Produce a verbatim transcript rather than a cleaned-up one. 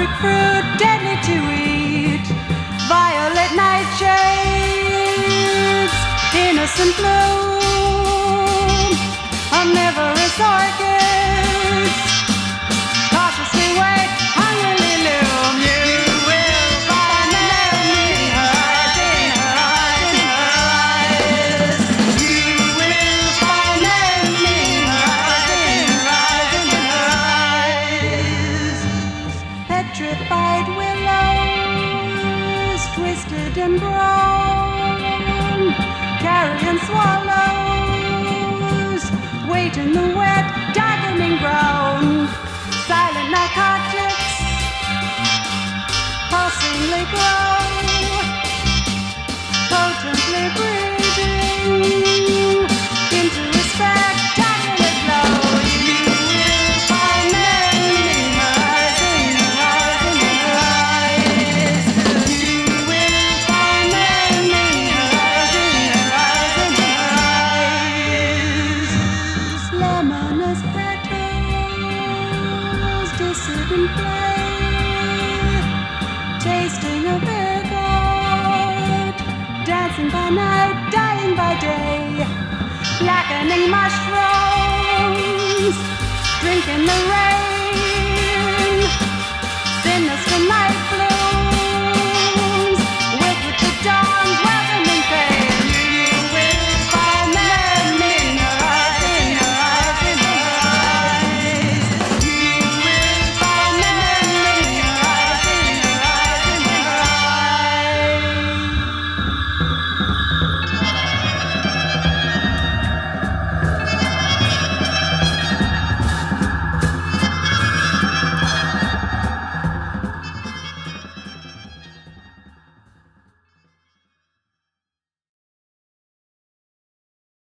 tropic fruit, deadly to eat. Violet nightshades, innocent bloom. Omnivorous orchids, cautiously wait, hungrily loom. You will find them in her eyes, in her eyes, in her eyes. You will find them in her eyes, in her eyes, in her eyes. Petrified willows, twisted and brown, carrion swallows, wait in the wet, darkening brown. Silent narcotics, pulsingly grow, potently breathing into a spectacular glow. You will find them in her eyes, in her eyes, in her eyes. You will find them in her eyes, in her eyes, in her eyes. Lemonous petals, dissident play, tasting of ergot, dancing by night, dying by day, blackening mushrooms, drinking the rain.